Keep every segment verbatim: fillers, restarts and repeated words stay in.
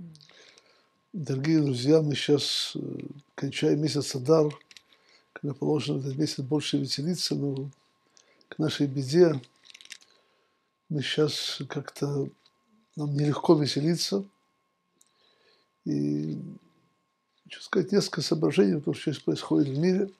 Дорогие друзья, мы сейчас э, кончаем месяц Адар, когда положено в этот месяц больше веселиться, но к нашей беде мы сейчас как-то, нам нелегко веселиться. И хочу сказать несколько соображений, потому что сейчас происходит в мире.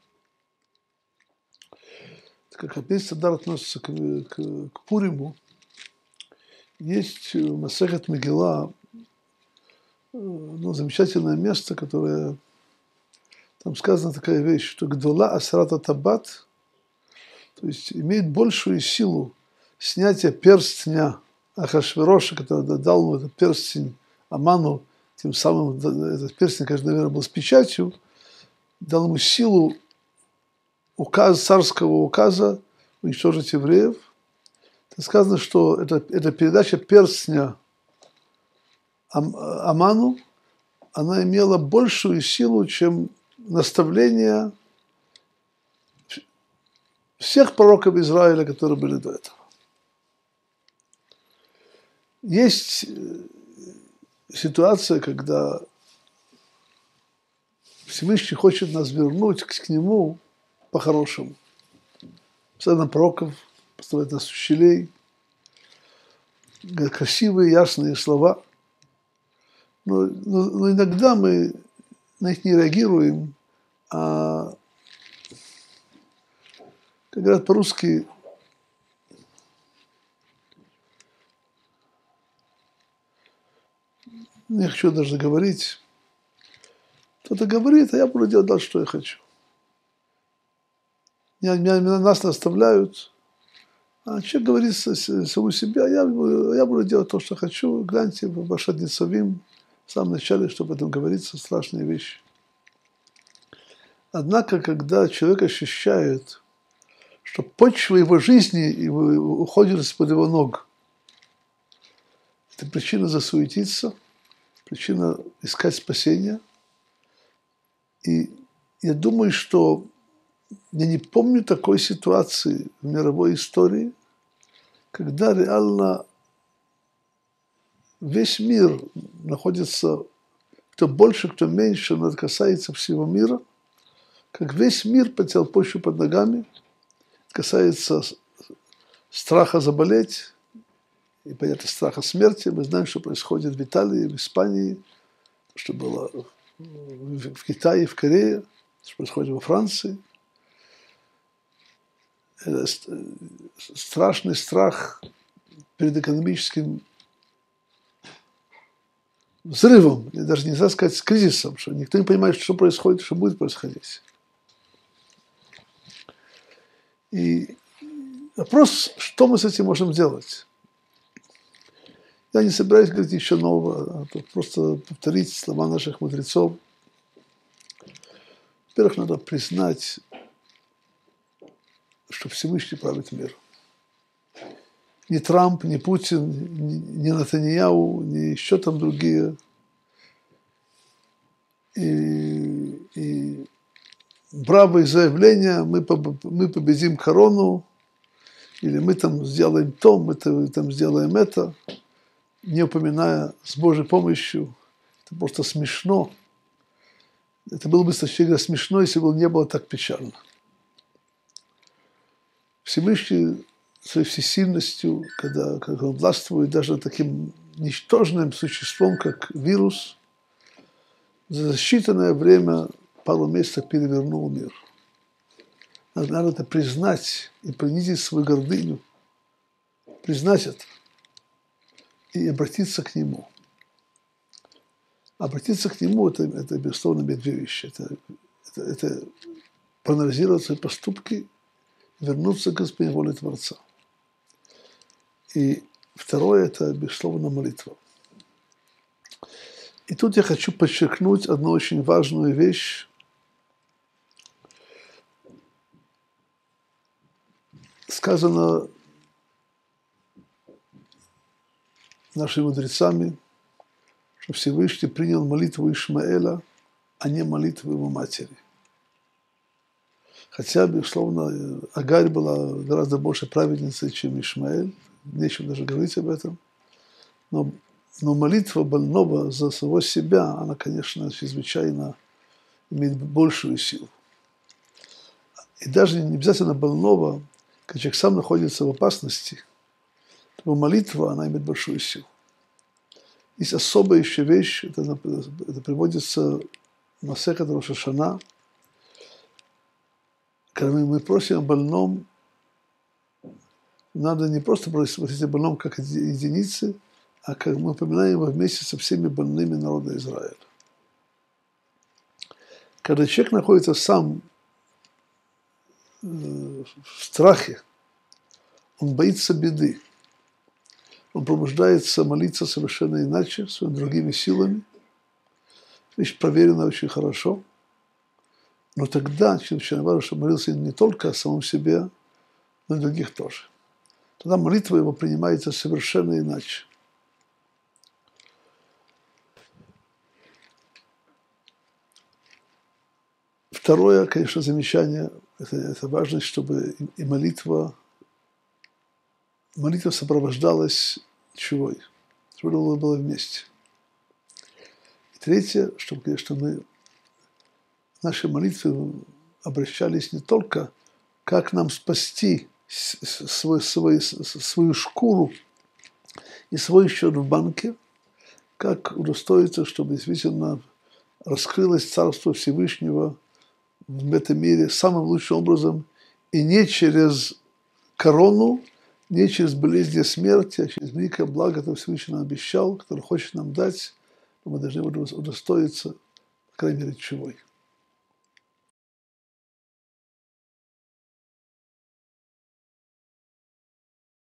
Как месяц Адар относится к, к, к Пуриму, есть в Масехет Мегилла ну, замечательное место, которое там сказана такая вещь, что Гдола Асрата Табат, то есть имеет большую силу снятия перстня Ахашвероша, который дал ему этот перстень Аману, тем самым этот перстень, конечно, наверное, был с печатью, дал ему силу указ, царского указа уничтожить евреев. Это сказано, что это, это передача перстня Аману, она имела большую силу, чем наставление всех пророков Израиля, которые были до этого. Есть ситуация, когда Всевышний хочет нас вернуть к Нему по-хорошему. Постоянно пророков, поставить нас учителей, красивые, ясные слова. Но, но, но иногда мы на них не реагируем, а, как говорят по-русски, не хочу даже говорить. Кто-то говорит, а я буду делать дальше, что я хочу. Меня, меня, нас наставляют, а человек говорит самому себе, а я, я буду делать то, что хочу. Гляньте в Башат Ницавим, в самом начале, что об этом говорится, страшные вещи. Однако, когда человек ощущает, что почва его жизни уходит из-под его ног, это причина засуетиться, причина искать спасения. И я думаю, что я не помню такой ситуации в мировой истории, когда реально весь мир находится, кто больше, кто меньше, но это касается всего мира, как весь мир потерял почву под ногами, касается страха заболеть, и, понятно, страха смерти. Мы знаем, что происходит в Италии, в Испании, что было в Китае, в Корее, что происходит во Франции. Это страшный страх перед экономическим взрывом, и даже нельзя сказать с кризисом, что никто не понимает, что происходит, что будет происходить. И вопрос, что мы с этим можем делать? Я не собираюсь говорить еще нового, а просто повторить слова наших мудрецов. Во-первых, надо признать, что Всевышний правит мир. Ни Трамп, ни Путин, ни Нетаньяху, ни еще там другие. И, и бравые заявления, мы, мы победим корону, или мы там сделаем то, мы там сделаем это, не упоминая с Божьей помощью. Это просто смешно. Это было бы совсем смешно, если бы не было так печально. Всевышний своей всесильностью, когда, когда он властвует даже таким ничтожным существом, как вирус, за считанное время, пару месяцев перевернул мир. Надо, надо это признать и принизить свою гордыню, признать это и обратиться к Нему. Обратиться к Нему – это, это безусловно, две вещи. Это, это, это проанализировать свои поступки, вернуться к Господней воле Творца. И второе – это, безусловно, молитва. И тут я хочу подчеркнуть одну очень важную вещь. Сказано нашими мудрецами, что Всевышний принял молитву Ишмаэля, а не молитву его матери. Хотя, безусловно, Агарь была гораздо больше праведницей, чем Ишмаэль, нечего даже говорить об этом. Но Но молитва больного за самого себя, она, конечно, чрезвычайно имеет большую силу. И даже не обязательно больного, когда человек сам находится в опасности, то молитва, она имеет большую силу. Есть особая еще вещь, это, это приводится в Масехет Рош ха-Шана, когда мы просим о больном, надо не просто просить о больном как единицы, а как мы упоминаем его вместе со всеми больными народа Израиля. Когда человек находится сам в страхе, он боится беды, он пробуждается молиться совершенно иначе, своими другими силами. Вещь проверена очень хорошо. Но тогда очень важно, чтобы молился не только о самом себе, но и других тоже. Тогда молитва его принимается совершенно иначе. Второе, конечно, замечание, это, это важность, чтобы и молитва, молитва сопровождалась чувой, чтобы было вместе. И третье, чтобы, конечно, мы наши молитвы обращались не только, как нам спасти свой, свой, свою шкуру и свой счет в банке, как удостоиться, чтобы действительно раскрылось Царство Всевышнего в этом мире самым лучшим образом, и не через корону, не через болезнь смерти, а через великое благо, которое Всевышний нам обещал, которое хочет нам дать, но мы должны удостоиться, по крайней мере, чего.